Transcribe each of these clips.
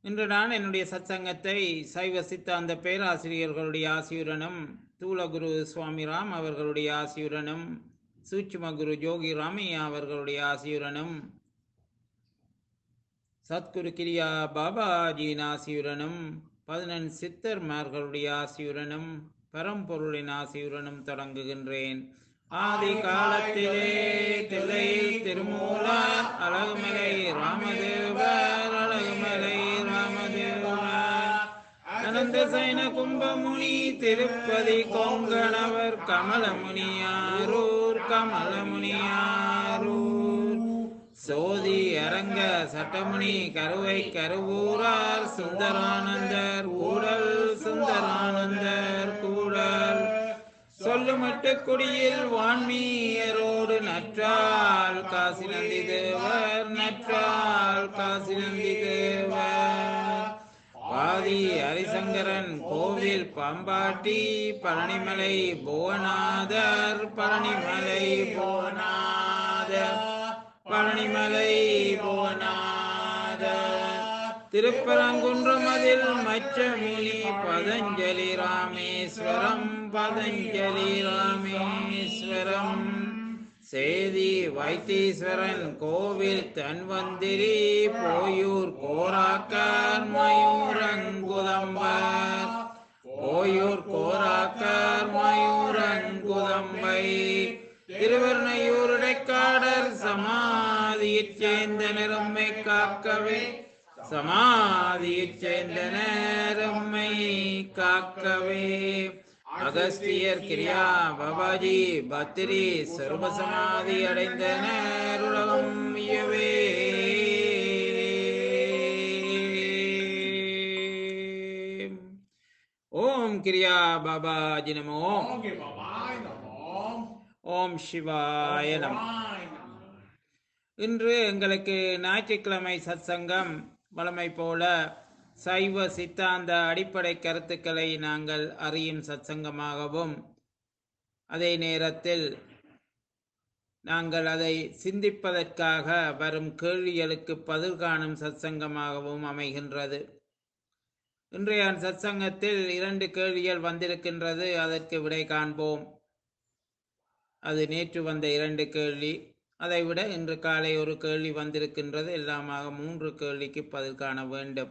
இன்று நான் என்னுடைய சத்சங்கத்தை சைவ சித்தாந்த பேராசிரியர்களுடைய ஆசியுடனும் தூலகுரு சுவாமிராம் அவர்களுடைய ஆசியுடனும் சூட்சும குரு ஜோகி ராமையா அவர்களுடைய ஆசியுடனும் சத்குரு கிரியா பாபாஜியின் ஆசியுடனும் 11 சித்தர்மார்களுடைய ஆசியுடனும் பரம்பொருளின் ஆசியுடனும் தொடங்குகின்றேன். ஆதி காலத்திலே தில்லையில் திருமூலர் அழகுமலை ராமதேவர் அழகுமலை ராமதேவர் அனந்த சைன கும்பமுனி திருப்பதி கொங்கணவர் கமலமுனியாரூர் கமலமுனியாரூர் சோதி அரங்க சட்டமுனி கருவை கருவூரார் சுந்தரானந்தர் கூடல் சுந்தரானந்தர் கூடல் சொல்லுமட்டு குடியில் வான்மீயரோடு நற்றால் காசி நந்தி தேவர் நற்றால் காசி நந்தி தேவர் பாதி ஹரிசங்கரன் கோவில் பாம்பாட்டி பழனிமலை புவனாதர் பழனிமலை புவனாதர் பழனிமலை புவனாதர் திருப்பரங்குன்றம் அதில் மச்சமுனி பதஞ்சலி ராமேஸ்வரம் பதஞ்சலி ராமேஸ்வரம் சேதி வைத்தீஸ்வரன் கோவில் தன்வந்திரி போயூர் கோராக்கர் மயூரங்குதம்பர் போயூர் கோராக்கர் மயூரங்குதம்பை திருவர்ணையூர் இடைக்காடர் சமாதியைச் சேர்ந்த நிறம்மை காக்கவே சமாதியைச் சேர்ந்த நேரம்மை காக்கவே அகஸ்தியர் கிரியா பாபாஜி பத்திரி சர்வ சமாதி அடைந்த நேருலகம் இயவே. ஓம் கிரியா பாபாஜி நமோ. ஓம் சிவாய நமோ. இன்று எங்களுக்கு ஞாயிற்றுக்கிழமை சத்சங்கம் வழமை போல சைவ சித்தாந்த அடிப்படை கருத்துக்களை நாங்கள் அறியும் சத்சங்கமாகவும் அதே நேரத்தில் நாங்கள் அதை சிந்திப்பதற்காக வரும் கேள்விகளுக்கு பதில் காணும் சத்சங்கமாகவும் அமைகின்றது. இன்றைய சத்சங்கத்தில் 2 கேள்விகள் வந்திருக்கின்றது. அதற்கு விடை காண்போம். அது நேற்று வந்த 2 கேள்வி. அதைவிட இன்று காலை ஒரு கேள்வி வந்திருக்கின்றது. எல்லாமாக 3 கேள்விக்கு பதில் காண வேண்டும்.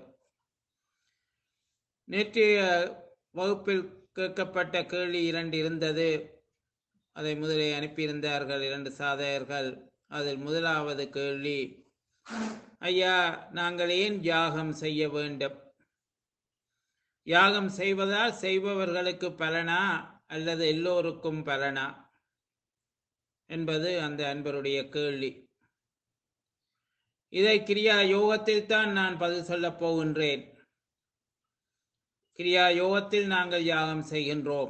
நேற்றைய வகுப்பில் கேட்கப்பட்ட கேள்வி 2 இருந்தது. அதை முதலே அனுப்பியிருந்தார்கள் 2 சாதகர்கள். அதில் முதலாவது கேள்வி, ஐயா, நாங்கள் ஏன் யாகம் செய்ய வேண்டும்? யாகம் செய்வதால் செய்பவர்களுக்கு பலனா அல்லது எல்லோருக்கும் பலனா என்பது அந்த அன்பருடைய கேள்வி. இதை கிரியா யோகத்தில் தான் நான் பதில் சொல்லப் போகின்றேன். கிரியா யோகத்தில் நாங்கள் யாகம் செய்கின்றோம்.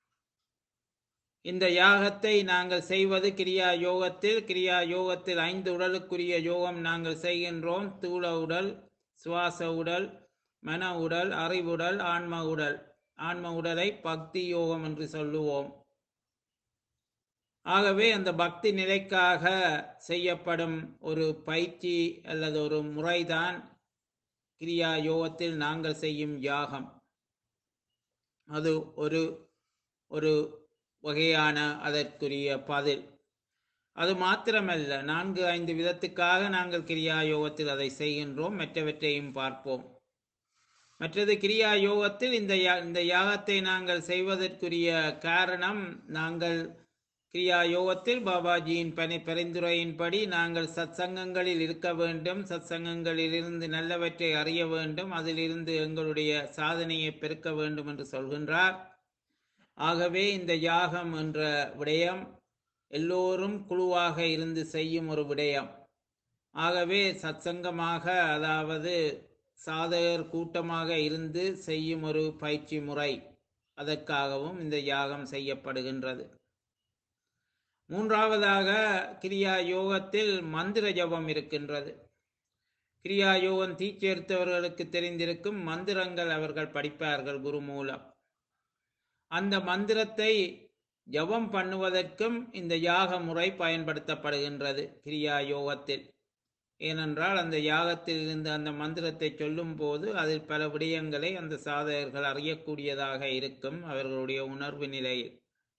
இந்த யாகத்தை நாங்கள் செய்வது கிரியா யோகத்தில் 5 உடலுக்குரிய யோகம் நாங்கள் செய்கின்றோம். தூள உடல், சுவாச உடல், மன உடல், அறிவுடல், ஆன்ம உடல். ஆன்ம உடலை பக்தி யோகம் என்று சொல்லுவோம். ஆகவே அந்த பக்தி நிலைக்காக செய்யப்படும் ஒரு பயிற்சி அல்லது ஒரு முறைதான் கிரியா யோகத்தில் நாங்கள் செய்யும் யாகம். அது ஒரு வகையான அதற்குரிய பதில். அது மாத்திரமல்ல, 4-5 விதத்துக்காக நாங்கள் கிரியா யோகத்தில் அதை செய்கின்றோம். மற்றவற்றையும் பார்ப்போம். மற்றது கிரியா யோகத்தில் இந்த யாகத்தை நாங்கள் செய்வதற்குரிய காரணம், நாங்கள் கிரியா யோகத்தில் பாபாஜியின் பரிந்துரையின்படி நாங்கள் சத்சங்கங்களில் இருக்க வேண்டும். சத்சங்கங்களில் இருந்து நல்லவற்றை அறிய வேண்டும். அதிலிருந்து எங்களுடைய சாதனையை பெருக்க வேண்டும் என்று சொல்கின்றார். ஆகவே இந்த யாகம் என்ற விடயம் எல்லோரும் குழுவாக இருந்து செய்யும் ஒரு விடயம். ஆகவே சத்சங்கமாக, அதாவது சாதகர் கூட்டமாக இருந்து செய்யும் ஒரு பயிற்சி முறை, அதற்காகவும் இந்த யாகம் செய்யப்படுகின்றது. மூன்றாவதாக, கிரியா யோகத்தில் மந்திர ஜபம் இருக்கின்றது. கிரியா யோகம் தீச்சேர்த்தவர்களுக்கு தெரிந்திருக்கும் மந்திரங்கள் அவர்கள் படிப்பார்கள் குரு மூலம். அந்த மந்திரத்தை ஜபம் பண்ணுவதற்கும் இந்த யாக முறை பயன்படுத்தப்படுகின்றது கிரியா யோகத்தில். ஏனென்றால் அந்த யாகத்தில் இருந்து அந்த மந்திரத்தை சொல்லும் போது அதில் பல விடயங்களை அந்த சாதகர்கள் அறியக்கூடியதாக இருக்கும் அவர்களுடைய உணர்வு நிலையில்.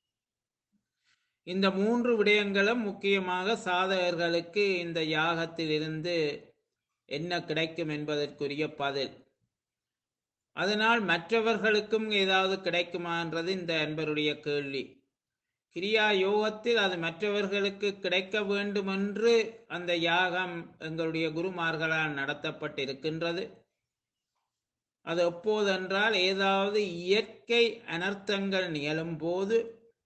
இந்த 3 விடயங்களும் முக்கியமாக சாதகர்களுக்கு இந்த யாகத்தில் இருந்து என்ன கிடைக்கும் என்பதற்குரிய பதில். அதனால் மற்றவர்களுக்கும் ஏதாவது கிடைக்குமா என்றது இந்த அன்பருடைய கேள்வி. கிரியா யோகத்தில் அது மற்றவர்களுக்கு கிடைக்க வேண்டும் என்று அந்த யாகம் எங்களுடைய குருமார்களால் நடத்தப்பட்டிருக்கின்றது. அது எப்போதென்றால் ஏதாவது இயற்கை அனர்த்தங்கள் நிகழும் போது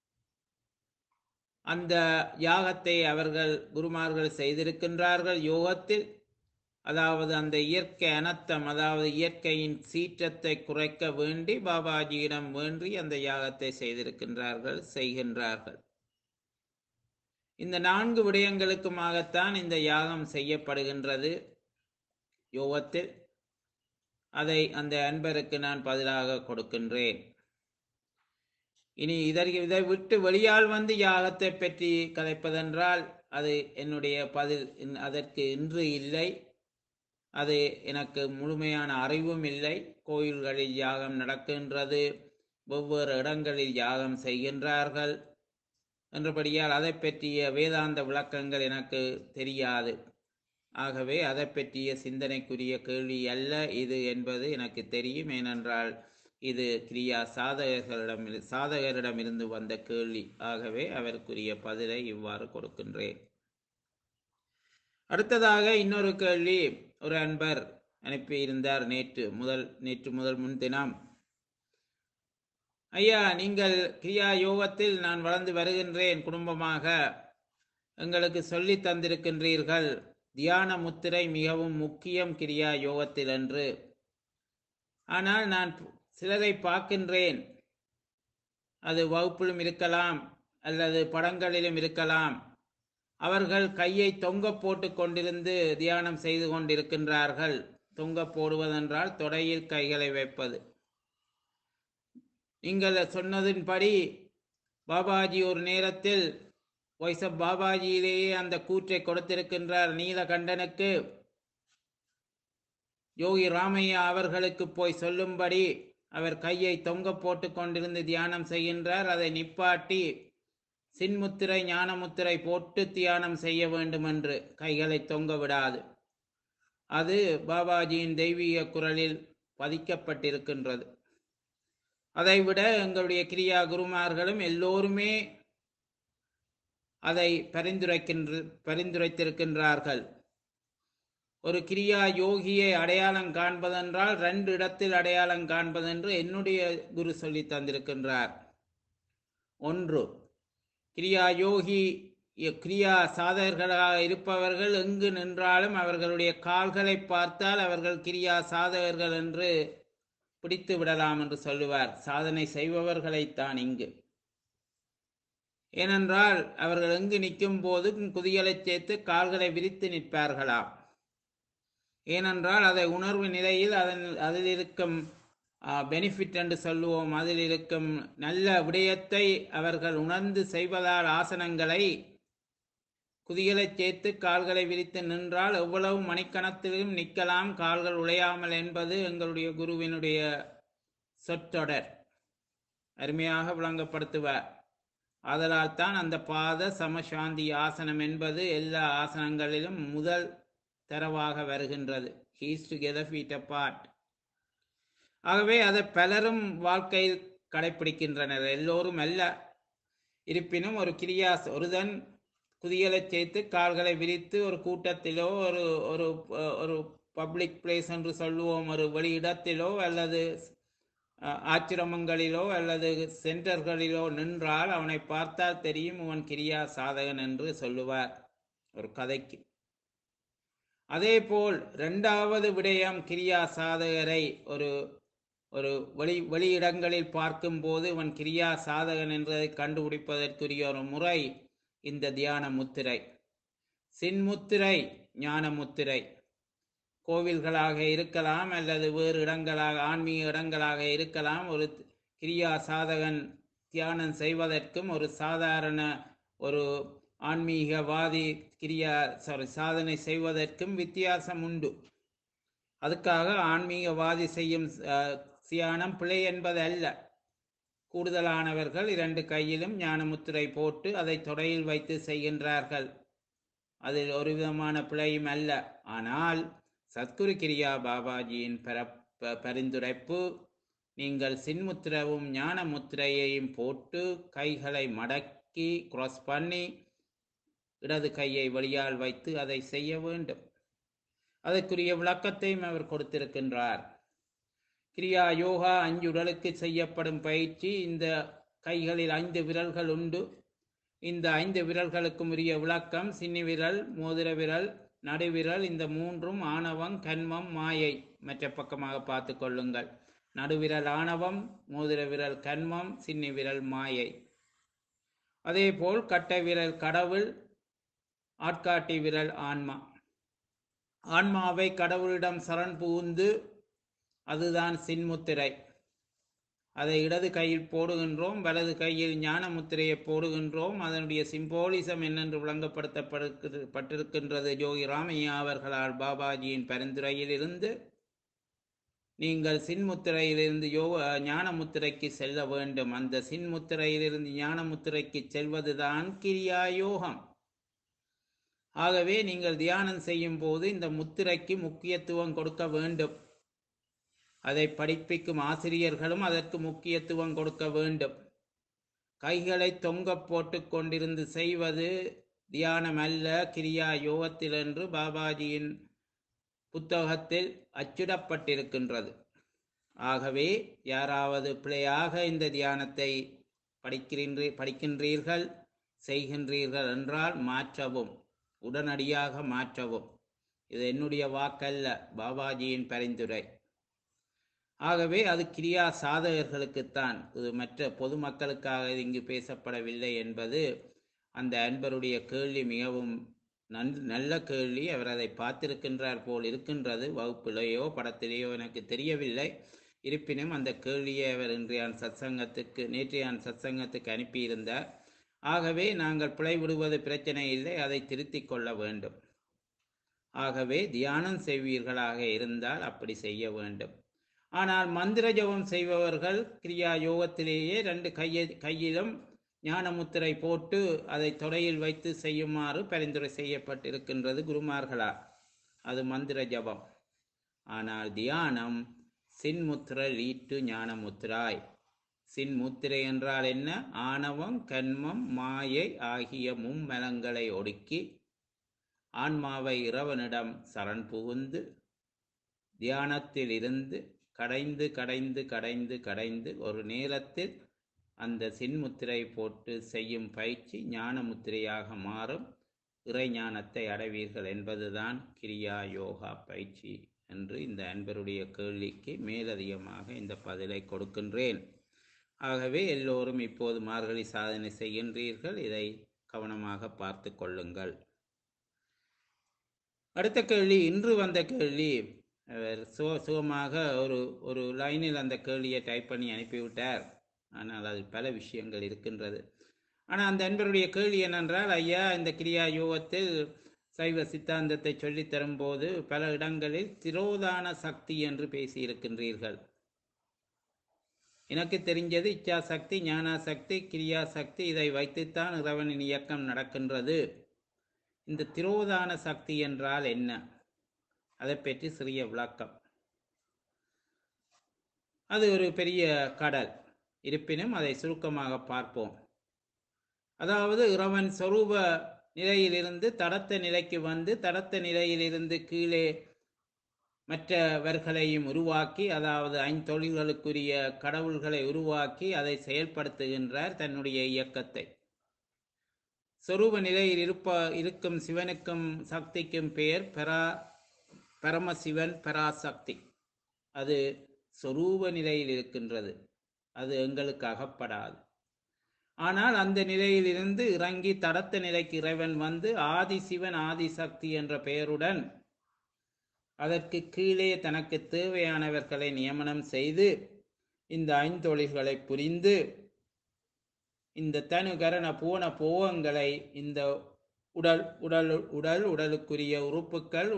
அந்த யாகத்தை அவர்கள் குருமார்கள் செய்திருக்கின்றார்கள் யோகத்தில். அதாவது அந்த இயற்கை அனர்த்தம், அதாவது இயற்கையின் சீற்றத்தை குறைக்க வேண்டி பாபாஜியிடம் வேண்டி அந்த யாகத்தை செய்திருக்கின்றார்கள், செய்கின்றார்கள். இந்த 4 விடயங்களுக்குமாகத்தான் இந்த யாகம் செய்யப்படுகின்றது யோகத்தில். அதை அந்த அன்பருக்கு நான் பதிலாக கொடுக்கின்றேன். இனி இதை விட்டு வெளியால் வந்து யாகத்தை பற்றி கதைப்பதென்றால் அது என்னுடைய பதில் அதற்கு இன்று இல்லை. அது எனக்கு முழுமையான அறிவும் இல்லை. கோயில்களில் யாகம் நடக்கின்றது, வெவ்வேறு இடங்களில் யாகம் செய்கின்றார்கள் என்றபடியால் அதை பற்றிய வேதாந்த விளக்கங்கள் எனக்கு தெரியாது. ஆகவே அதை பற்றிய சிந்தனைக்குரிய கேள்வி அல்ல இது என்பது எனக்கு தெரியும். ஏனென்றால் இது கிரியா சாதகரிடமிருந்து வந்த கேள்வி. ஆகவே அவருக்குரிய பதிலை இவ்வாறு கொடுக்கின்றேன். அடுத்ததாக இன்னொரு கேள்வி ஒரு அன்பர் அனுப்பியிருந்தார் நேற்று முதல் முன்தினம். ஐயா, நீங்கள் கிரியா யோகத்தில் நான் வளர்ந்து வருகின்றேன், குடும்பமாக எங்களுக்கு சொல்லி தந்திருக்கின்றீர்கள் தியான முத்திரை மிகவும் முக்கியம் கிரியா யோகத்தில் என்று. ஆனால் நான் சிலரை பார்க்கின்றேன், அது வகுப்பிலும் இருக்கலாம் அல்லது படங்களிலும் இருக்கலாம், அவர்கள் கையை தொங்க போட்டு கொண்டிருந்து தியானம் செய்து கொண்டிருக்கின்றார்கள். தொங்க போடுவதென்றால் தொடையில் கைகளை வைப்பது. நீங்கள் சொன்னதின்படி பாபாஜி ஒரு நேரத்தில் வைசப் பாபாஜியிலேயே அந்த கூற்றை கொடுத்திருக்கின்றார். நீலகண்டனுக்கு யோகி ராமையா அவர்களுக்கு போய் சொல்லும்படி அவர் கையை தொங்க போட்டு கொண்டிருந்து தியானம் செய்கின்றார். அதை நிப்பாட்டி சின்முத்திரை ஞானமுத்திரை போட்டு தியானம் செய்ய வேண்டும் என்று, கைகளை தொங்க விடாது. அது பாபாஜியின் தெய்வீக குரலில் பதிக்கப்பட்டிருக்கின்றது. அதைவிட எங்களுடைய கிரியா குருமார்களும் எல்லோருமே அதை பரிந்துரைத்திருக்கின்றார்கள். ஒரு கிரியா யோகியை அடையாளம் காண்பதென்றால் 2 இடத்தில் அடையாளம் காண்பதென்று என்னுடைய குரு சொல்லி தந்திருக்கின்றார். ஒன்று, கிரியா யோகி கிரியா சாதகர்களாக இருப்பவர்கள் எங்கு நின்றாலும் அவர்களுடைய கால்களை பார்த்தால் அவர்கள் கிரியா சாதகர்கள் என்று பிடித்து விடலாம் என்று சொல்லுவார். சாதனை செய்பவர்களைத்தான் இங்கு. ஏனென்றால் அவர்கள் எங்கு நிற்கும் போது குதிகளை சேர்த்து கால்களை விரித்து நிற்பார்களாம். ஏனென்றால் அதை உணர்வு நிலையில் அதில் இருக்கும் பெனிஃபிட் என்று சொல்லுவோம், அதில் இருக்கும் நல்ல விடயத்தை அவர்கள் உணர்ந்து செய்வதால் ஆசனங்களை குதிகளை சேர்த்து கால்களை விரித்து நின்றால் எவ்வளவு மணிக்கணத்திலும் நிற்கலாம் கால்கள் உழையாமல் என்பது எங்களுடைய குருவினுடைய சொற்றொடர். அருமையாக விளங்கப்படுத்துவார். ஆதலால் தான் அந்த பாத சமசாந்தி ஆசனம் என்பது எல்லா ஆசனங்களிலும் முதல் தரவாக வருகின்றது. Heels together feet apart. ஆகவே அதை பலரும் வாழ்க்கையில் கடைபிடிக்கின்றனர், எல்லோரும் அல்ல. இருப்பினும் ஒரு கிரியாஸ் ஒருதன் குதிகளை சேர்த்து கால்களை விரித்து ஒரு கூட்டத்திலோ ஒரு ஒரு ஒரு பப்ளிக் பிளேஸ் என்று சொல்லுவோம், ஒரு வெளியிடத்திலோ அல்லது ஆச்சிரமங்களிலோ அல்லது சென்டர்களிலோ நின்றால் அவனை பார்த்தால் தெரியும் இவன் கிரியா சாதகன் என்று சொல்லுவார் ஒரு கதைக்கு. அதேபோல் 2வது விடயம், கிரியா சாதகரை ஒரு ஒரு வெளியிடங்களில் பார்க்கும் போது இவன் கிரியா சாதகன் என்பதை கண்டுபிடிப்பதற்குரிய ஒரு முறை இந்த தியான முத்திரை. சின்முத்திரை ஞான முத்திரை கோவில்களாக இருக்கலாம் அல்லது வேறு இடங்களாக ஆன்மீக இடங்களாக இருக்கலாம். ஒரு கிரியா சாதகன் தியானம் செய்வதற்கும் ஒரு சாதாரண ஒரு ஆன்மீகவாதி சாதனை செய்வதற்கும் வித்தியாசம் உண்டு. அதுக்காக ஆன்மீகவாதி செய்யும் தியானம் பிழை என்பது அல்ல. கூடுதலானவர்கள் 2 கையிலும் ஞானமுத்திரை போட்டு அதை தொடையில் வைத்து செய்கின்றார்கள். அதில் ஒரு விதமான பிழையும் அல்ல. ஆனால் சத்குரு கிரியா பாபாஜியின் பரிந்துரைப்பு, நீங்கள் சின்முத்திரவும் ஞான முத்திரையையும் போட்டு கைகளை மடக்கி கிராஸ் பண்ணி இடது கையை வெளியால் வைத்து அதை செய்ய வேண்டும். அதற்குரிய விளக்கத்தையும் அவர் கொடுத்திருக்கின்றார். கிரியா யோகா 5 உடலுக்கு செய்யப்படும் பயிற்சி. இந்த கைகளில் 5 விரல்கள் உண்டு. இந்த 5 விரல்களுக்கும் உரிய விளக்கம் சின்னி விரல், மோதிர விரல், நடுவிரல், இந்த 3ம் ஆணவம், கன்மம், மாயை. மற்ற பக்கமாக பார்த்து கொள்ளுங்கள். நடுவிரல் ஆணவம், மோதிர விரல் கன்மம், சின்னி விரல் மாயை. அதே போல் கட்டை விரல் கடவுள், ஆட்காட்டி விரல் ஆன்மா. ஆன்மாவை கடவுளிடம் சரண் புகுந்து, அதுதான் சின்முத்திரை. அதை இடது கையில் போடுகின்றோம், வலது கையில் ஞான முத்திரையை போடுகின்றோம். அதனுடைய சிம்போலிசம் என்னென்று விளங்கப்படுத்தப்பட்டிருக்கின்றது யோகி ராமையா அவர்களால் பாபாஜியின் பரிந்துரையில் இருந்து. நீங்கள் சின்முத்திரையிலிருந்து ஞான முத்திரைக்கு செல்ல வேண்டும். அந்த சின்முத்திரையிலிருந்து ஞான முத்திரைக்கு செல்வதுதான் கிரியா யோகம். ஆகவே நீங்கள் தியானம் செய்யும் போது இந்த முத்திரைக்கு முக்கியத்துவம் கொடுக்க வேண்டும். அதை படிப்பிக்கும் ஆசிரியர்களும் அதற்கு முக்கியத்துவம் கொடுக்க வேண்டும். கைகளை தொங்க போட்டு கொண்டிருந்து செய்வது தியானம் அல்ல, கிரியா யோகத்தில் என்று பாபாஜியின் புத்தகத்தில் அச்சிடப்பட்டிருக்கின்றது. ஆகவே யாராவது பிழையாக இந்த தியானத்தை படிக்கின்றீர்கள், செய்கின்றீர்கள் என்றால் மாற்றவும், உடனடியாக மாற்றவும். இது என்னுடைய வாக்கல்ல, பாபாஜியின் பரிந்துரை. ஆகவே அது கிரியா சாதகர்களுக்குத்தான், இது மற்ற பொதுமக்களுக்காக இங்கு பேசப்படவில்லை என்பது அந்த அன்பருடைய கேள்வி மிகவும் நல்ல கேள்வி. அவர் அதை பார்த்திருக்கின்றார் போல் இருக்கின்றது. வகுப்பிலேயோ படத்திலேயோ எனக்கு தெரியவில்லை. இருப்பினும் அந்த கேள்வியை அவர் நேற்றைய சத்சங்கத்துக்கு அனுப்பியிருந்தார். ஆகவே நாங்கள் பிழை விடுவது பிரச்சனை இல்லை, அதை திருத்திக் கொள்ள வேண்டும். ஆகவே தியானம் செய்வீர்களாக இருந்தால் அப்படி செய்ய வேண்டும். ஆனால் மந்திர ஜபம் செய்பவர்கள் கிரியா யோகத்திலேயே 2 கையிலும் ஞானமுத்திரை போட்டு அதை தொடையில் வைத்து செய்யுமாறு பரிந்துரை செய்யப்பட்டிருக்கின்றது குருமார்களால். அது மந்திர ஜபம். ஆனால் தியானம் சின்முத்திர லீட்டு ஞானமுத்திராய். சின்முத்திரை என்றால் என்ன? ஆணவம், கன்மம், மாயை ஆகிய மும்மலங்களை ஒடுக்கி ஆன்மாவை இறைவனிடம் சரண் புகுந்து தியானத்தில் இருந்து கடைந்து கடைந்து கடைந்து கடைந்து ஒரு நேரத்தில் அந்த சின்முத்திரை போட்டு செய்யும் பயிற்சி ஞான முத்திரையாக மாறும். இறை ஞானத்தை அடைவீர்கள் என்பதுதான் கிரியா யோகா பயிற்சி என்று இந்த அன்பருடைய கேள்விக்கு மேலதிகமாக இந்த பதிலை கொடுக்கின்றேன். ஆகவே எல்லோரும் இப்போது மார்கழி சாதனை செய்கின்றீர்கள், இதை கவனமாக பார்த்து கொள்ளுங்கள். அடுத்த கேள்வி, இன்று வந்த கேள்வி. சுகமாக ஒரு லைனில் அந்த கேள்வியை டைப் பண்ணி அனுப்பிவிட்டார். ஆனால் அதில் பல விஷயங்கள் இருக்கின்றது. ஆனால் அந்த அன்பருடைய கேள்வி என்னென்றால், ஐயா, இந்த கிரியா யோகத்தில் சைவ சித்தாந்தத்தை சொல்லித் தரும்போது பல இடங்களில் திரோதான சக்தி என்று பேசியிருக்கின்றீர்கள். எனக்கு தெரிஞ்சது இச்சா சக்தி, ஞானா சக்தி, கிரியா சக்தி, இதை வைத்துத்தான் இறைவனின் இயக்கம் நடக்கின்றது. இந்த திரோதான சக்தி என்றால் என்ன? அதை பற்றி சிறிய விளக்கம். அது ஒரு பெரிய கடல். இருப்பினும் அதை சுருக்கமாக பார்ப்போம். அதாவது இறைவன் சொரூப நிலையிலிருந்து தடத்த நிலைக்கு வந்து தடத்த நிலையிலிருந்து கீழே மற்றவர்களையும் உருவாக்கி, அதாவது 5 தொழில்களுக்குரிய கடவுள்களை உருவாக்கி அதை செயல்படுத்துகின்றார் தன்னுடைய இயக்கத்தை. சொரூப நிலையில் இருக்கும் சிவனுக்கும் சக்திக்கும் பெயர் பரமசிவன், பராசக்தி. அது சொரூப நிலையில் இருக்கின்றது, அது எங்களுக்கு அகப்படாது. ஆனால் அந்த நிலையிலிருந்து இறங்கி தடத்த நிலைக்கு இறைவன் வந்து ஆதி சிவன், ஆதிசக்தி என்ற பெயருடன் அதற்கு கீழே தனக்கு தேவையானவர்களை நியமனம் செய்து இந்த 5 தொழில்களை புரிந்து இந்த தனு கரண பூன போகங்களை இந்த உடலுக்குரிய உறுப்புக்கள்,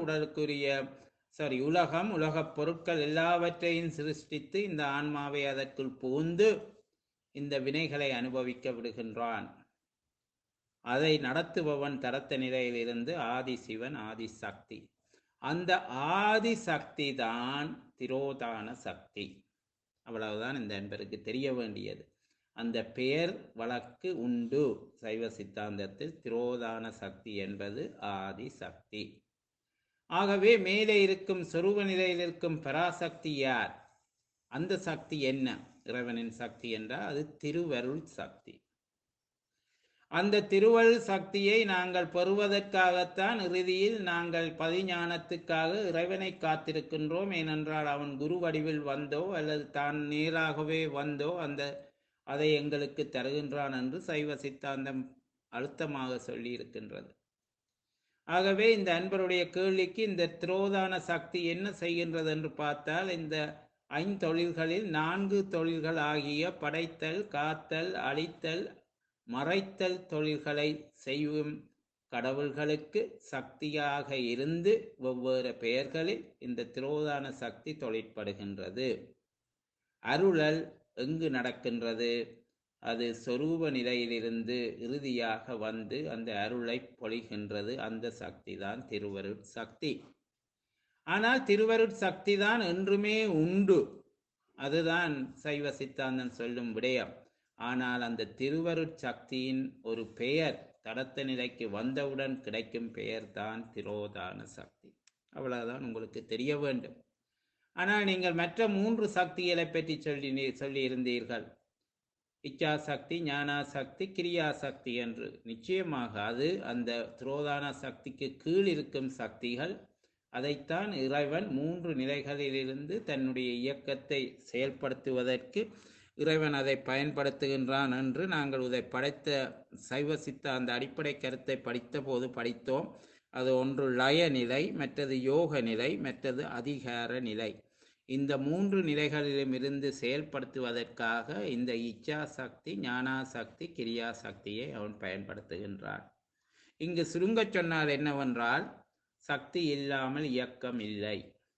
உலகம், உலகப் பொருட்கள் எல்லாவற்றையும் சிருஷ்டித்து இந்த ஆன்மாவை அதற்குள் புகுந்து இந்த வினைகளை அனுபவிக்க விடுகின்றான். அதை நடத்துபவன் தரத்த நிலையிலிருந்து ஆதி சிவன், ஆதி சக்தி. அந்த ஆதி சக்தி தான் திரோதான சக்தி. அவ்வளவுதான் இந்த அன்பருக்கு தெரிய வேண்டியது. அந்த பெயர் வழக்கு உண்டு சைவ சித்தாந்தத்தில். திரோதான சக்தி என்பது ஆதி சக்தி. ஆகவே மேலே இருக்கும் சொரூப நிலையில் இருக்கும் பராசக்தி யார்? அந்த சக்தி என்ன? இறைவனின் சக்தி என்றால் அது திருவருள் சக்தி. அந்த திருவருள் சக்தியை நாங்கள் பெறுவதற்காகத்தான் இறுதியில் நாங்கள் பதிஞானத்துக்காக இறைவனை காத்திருக்கின்றோம். ஏனென்றால் அவன் குரு வடிவில் வந்தோ அல்லது தான் நேராகவே வந்தோ அதை எங்களுக்கு தருகின்றான் என்று சைவ சித்தாந்தம் அழுத்தமாக சொல்லி இருக்கின்றது. ஆகவே இந்த அன்பருடைய கேள்விக்கு இந்த திரோதான சக்தி என்ன செய்கின்றது என்று பார்த்தால், இந்த 5 தொழில்களில் 4 தொழில்கள் ஆகிய படைத்தல், காத்தல், அழித்தல், மறைத்தல் தொழில்களை செய்யும் கடவுள்களுக்கு சக்தியாக இருந்து வெவ்வேறு பெயர்களில் இந்த திரோதான சக்தி தொழிற்படுகின்றது. அருளல் எங்கு நடக்கின்றது? அது சொரூப நிலையிலிருந்து இறுதியாக வந்து அந்த அருளை பொழிகின்றது. அந்த சக்தி தான் திருவருட் சக்தி. ஆனால் திருவருட் சக்தி தான் என்றுமே உண்டு. அதுதான் சைவ சித்தாந்தம் சொல்லும் விடயம். ஆனால் அந்த திருவருட் சக்தியின் ஒரு பெயர், தடத்த நிலைக்கு வந்தவுடன் கிடைக்கும் பெயர் தான் திரோதான சக்தி. அவ்வளவுதான் உங்களுக்கு தெரிய வேண்டும். ஆனால் நீங்கள் மற்ற 3 சக்திகளை பற்றி சொல்லி இருந்தீர்கள். இச்சா சக்தி, ஞானா சக்தி, கிரியா சக்தி என்று. நிச்சயமாக அது அந்த திரோதான சக்திக்கு கீழ் இருக்கும் சக்திகள். அதைத்தான் இறைவன் 3 நிலைகளிலிருந்து தன்னுடைய இயக்கத்தை செயல்படுத்துவதற்கு இறைவன் அதை பயன்படுத்துகின்றான் என்று நாங்கள் இதை படைத்த சைவ சித்தாந்த அடிப்படை கருத்தை படித்த போது படித்தோம். அது ஒன்று லய நிலை, மற்றது யோக நிலை, மற்றது அதிகார நிலை. இந்த 3 நிலைகளிலும் இருந்து செயல்படுத்துவதற்காக இந்த இச்சா சக்தி, ஞானா சக்தி, கிரியா சக்தியை அவன் பயன்படுத்துகின்றான். இங்கு சுருங்க சொன்னால் என்னவென்றால், சக்தி இல்லாமல் இயக்கம் இல்லை.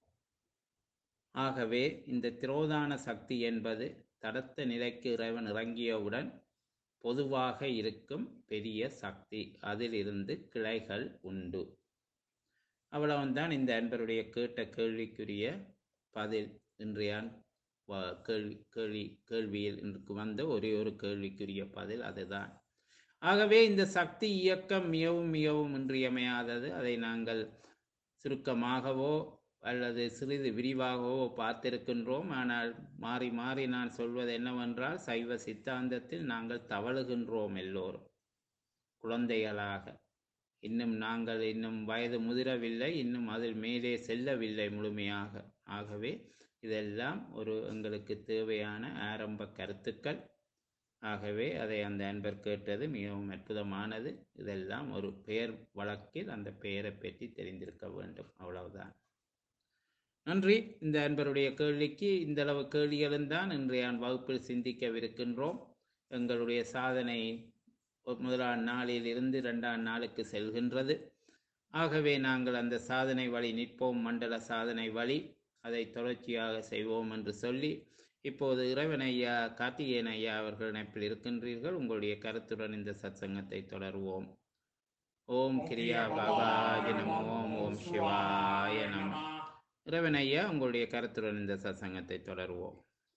ஆகவே இந்த திரோதான சக்தி என்பது தடத்த நிலைக்கு இறைவன் இறங்கியவுடன் பொதுவாக இருக்கும் பெரிய சக்தி. அதிலிருந்து கிளைகள் உண்டு. அவ்வளவுதான் இந்த அன்பருடைய கேட்ட கேள்விக்குரிய பதில். இன்றைய கேள்வியில் இன்று வந்த ஒரே ஒரு கேள்விக்குரிய பதில் அதுதான். ஆகவே இந்த சக்தி இயக்கம் மிகவும் மிகவும் இன்றியமையாதது. அதை நாங்கள் சுருக்கமாகவோ அல்லது சிறிது விரிவாகவோ பார்த்திருக்கின்றோம். ஆனால் மாறி மாறி நான் சொல்வது என்னவென்றால், சைவ சித்தாந்தத்தில் நாங்கள் தவழுகின்றோம் எல்லோரும் குழந்தைகளாக. நாங்கள் இன்னும் வயது முதிரவில்லை, இன்னும் அதில் மேலே செல்லவில்லை முழுமையாக. ஆகவே இதெல்லாம் எங்களுக்கு தேவையான ஆரம்ப கருத்துக்கள். ஆகவே அதை அந்த அன்பர் கேட்டது மிகவும் அற்புதமானது. இதெல்லாம் ஒரு பெயர் வழக்கில் அந்த பெயரை பற்றி தெரிந்திருக்க வேண்டும். அவ்வளவுதான். நன்றி. இந்த அன்பருடைய கேள்விக்கு இந்தளவு கேள்விகளும் தான் இன்றைய வகுப்பில் சிந்திக்கவிருக்கின்றோம். எங்களுடைய சாதனை முதலாம் நாளில் இருந்து 2ஆம் நாளுக்கு செல்கின்றது. ஆகவே நாங்கள் அந்த சாதனை வழி நிற்போம், மண்டல சாதனை வழி. அதை தொடர்ச்சியாக செய்வோம் என்று சொல்லி, இப்போது இறைவன் ஐயா, கார்த்திகேயன் ஐயா அவர்கள் இணைப்பில் இருக்கின்றீர்கள். உங்களுடைய கருத்துடன் இந்த சத்சங்கத்தை தொடருவோம். ஓம் கிரியா பாபாஜி நமோ. ஓம் சிவாய நமோ. இறைவன் ஐயா, உங்களுடைய கருத்துடன் இந்த சத்சங்கத்தை தொடருவோம்.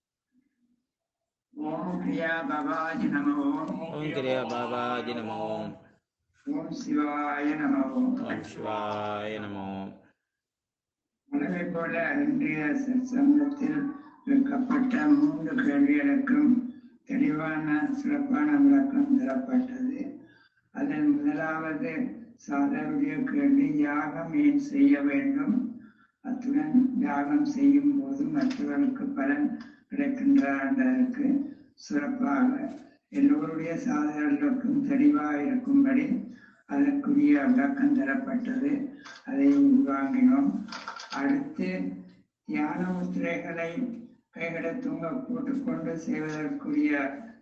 ஓம் கிரியா பாபாஜி நமோ. ஓம் கிரியா பாபாஜி நமோ. ஓம் சிவாய நமோ. ஓம் சிவாய நமோ. உலகை போல இன்றைய சத்சங்கத்தில் வைக்கப்பட்ட 3 கேள்விகளுக்கும் தெளிவான சிறப்பான விளக்கம் தரப்பட்டது. அதன் முதலாவது சாதனுடைய கேள்வி, யாகம் ஏன் செய்ய வேண்டும்? அத்துடன் யாகம் செய்யும் போது மற்றவர்களுக்கு பலன் கிடைக்கின்றதற்கு சிறப்பாக எல்லோருடைய சாதனைகளுக்கும் தெளிவாக இருக்கும்படி அதற்குரிய விளக்கம் தரப்பட்டது. அதை உள்வாங்கினோம். அடுத்து தியான முத்திரைகளை கைகளை தூங்க போட்டுக்கொண்டு செய்வதற்குரிய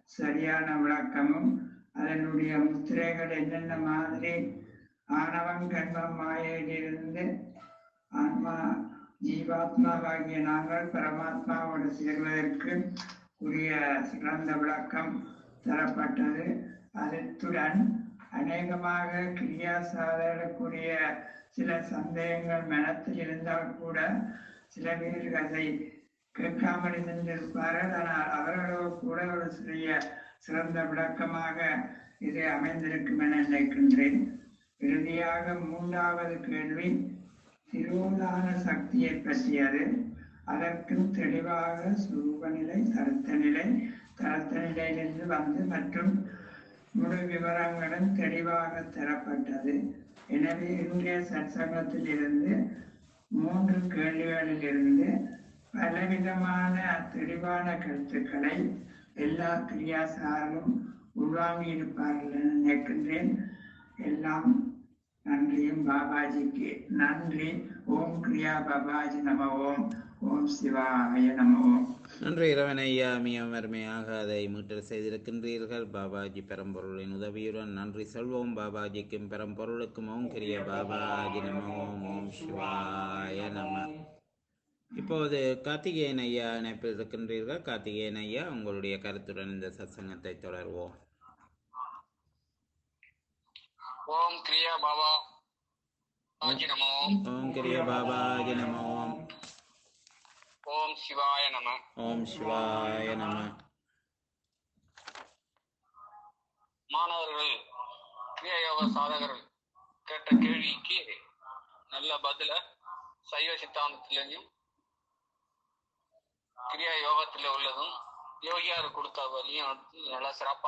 சரியான விளக்கமும் அதனுடைய முத்திரைகள் என்னென்ன மாதிரி ஆணவம் கர்மம் மாயையிலிருந்து ஆன்மா ஜீவாத்மாவாகிய நாங்கள் பரமாத்மாவோடு சேர்வதற்கு உரிய சிறந்த விளக்கம் தரப்பட்டது. அதனுடன் அநேகமாக கிரியா சாதனைக்குரிய சில சந்தேகங்கள் மனத்தில் இருந்தால் கூட சில பேர் அதை கேட்காமல் இருந்திருப்பார்கள். ஆனால் அவர்களோ கூட ஒரு சிறந்த விளக்கமாக இது அமைந்திருக்கும் என நினைக்கின்றேன். இறுதியாக 3வது கேள்வி திரோதான சக்தியை பற்றியது. அதற்கும் தெளிவாக சுரூப நிலை, தரத்த நிலையிலிருந்து வந்து மற்றும் முழு விவரங்களும் தெளிவாக தரப்பட்டது. எனவே இன்றைய சற்சங்கத்தில் இருந்து 3 கேள்விகளிலிருந்து பலவிதமான தெளிவான கருத்துக்களை எல்லா கிரியாசாரும் உள்வாங்கி இருப்பார்கள் என நினைக்கின்றேன். எல்லாம் நன்றியும் பாபாஜிக்கு நன்றி. ஓம் கிரியா பாபாஜி நம ஓம். ஓம் சிவாய நம ஓம். நன்றி இரவனையா, மிகவும் அருமையாக அதை மீட்டல் செய்திருக்கின்றீர்கள். பாபாஜி பெரம்பொருளின் உதவியுடன் நன்றி சொல்வோம். பாபாஜிக்கும் பெரம்பொருளுக்கும் ஓம் கிரிய பாபாஜி நம ஓம். ஓம் சிவாய நம. இப்போது கார்த்திகேயன் ஐயா இணைப்பில் இருக்கின்றீர்கள். கார்த்திகேயன் ஐயா, உங்களுடைய கருத்துடன் இந்த சத்சங்கத்தை தொடர்வோம். ஓம் கிரியா பாபாஜி நம ஓம். ஓம் கிரிய பாபாஜி நம ஓம். ஓம் சிவாய நம. ஓம் சிவாய நம. மாணவர்கள், கிரியாயோக சாதகர்கள் கேட்ட கேள்விக்கு நல்ல பதில சைவ சித்தாந்தத்திலையும் கிரியா யோகத்துல உள்ளதும் யோகியார் கொடுத்த வழியும் நல்லா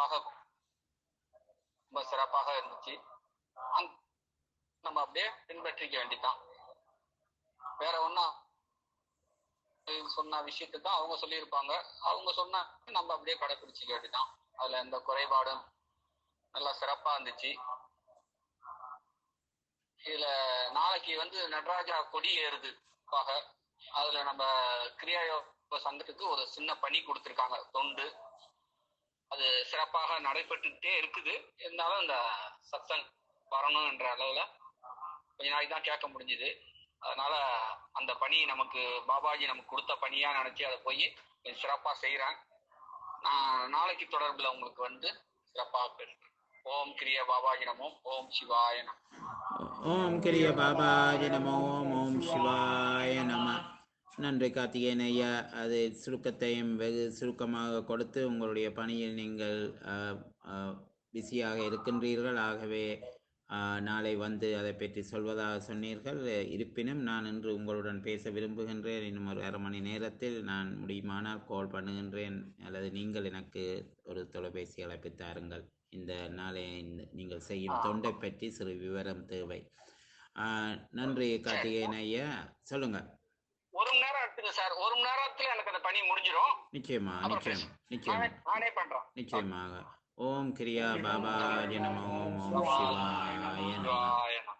ரொம்ப சிறப்பாக இருந்துச்சு. நம்ம அப்படியே பின்பற்றிக்க வேண்டிதான். வேற ஒன்னும் சொன்ன விஷயத்தை தான் அவங்க சொல்லியிருப்பாங்க. அவங்க சொன்ன நம்ம அப்படியே கடைபிடிச்சிக்க வேண்டிதான். அதுல எந்த குறைபாடும் நல்லா சிறப்பா இருந்துச்சு. இதுல நாளைக்கு நடராஜா கொடி ஏறுது. அதுல நம்ம கிரியாயோக சங்கத்துக்கு ஒரு சின்ன பணி கொடுத்துருக்காங்க, தொண்டு. அது சிறப்பாக நடைபெற்றுட்டே இருக்குது. இருந்தாலும் இந்த சத்சங் வரணும் என்ற அளவுல கொஞ்ச நாளைக்கு தான் கேட்க முடிஞ்சுது. அதனால அந்த பணி நமக்கு பாபாஜி நமக்கு கொடுத்த பணியா நினைச்சு அதை போய் சிறப்பா செய்யறேன். நான் நாளைக்கு தொடர்புல உங்களுக்கு சிறப்பாக பேசுறேன். ஓம் கிரிய பாபாஜி நமோ. ஓம் சிவாய நம. ஓம் கிரிய பாபாஜி நமோ. ஓம் சிவாய நம. நன்றி கார்த்திகேயன் ஐயா. அது சுருக்கத்தையும் வெகு சுருக்கமாக கொடுத்து உங்களுடைய பணியில் நீங்கள் பிஸியாக இருக்கின்றீர்கள். ஆகவே நாளை அதை பற்றி சொல்வதாக சொன்னீர்கள். இருப்பினும் நான் இன்று உங்களுடன் பேச விரும்புகின்றேன். இன்னும் ஒரு அரை மணி நேரத்தில் நான் முடியுமானால் கால் பண்ணுகின்றேன், அல்லது நீங்கள் எனக்கு ஒரு தொலைபேசி அழைப்பு தாருங்கள். இந்த நாளை நீங்கள் செய்யும் தொண்டை பற்றி சிறு விவரம் தேவை. நன்றி கார்த்திகேயன் ஐயா. சொல்லுங்க. ஒரு மணி நேரம் எடுத்துங்க சார். ஒரு மணி நேரத்துல எனக்கு அந்த பணி முடிஞ்சிடும். நிச்சயமாக. ஓம் கிரியா பாபாஜி நமோ. ஓம் சிவாய நம.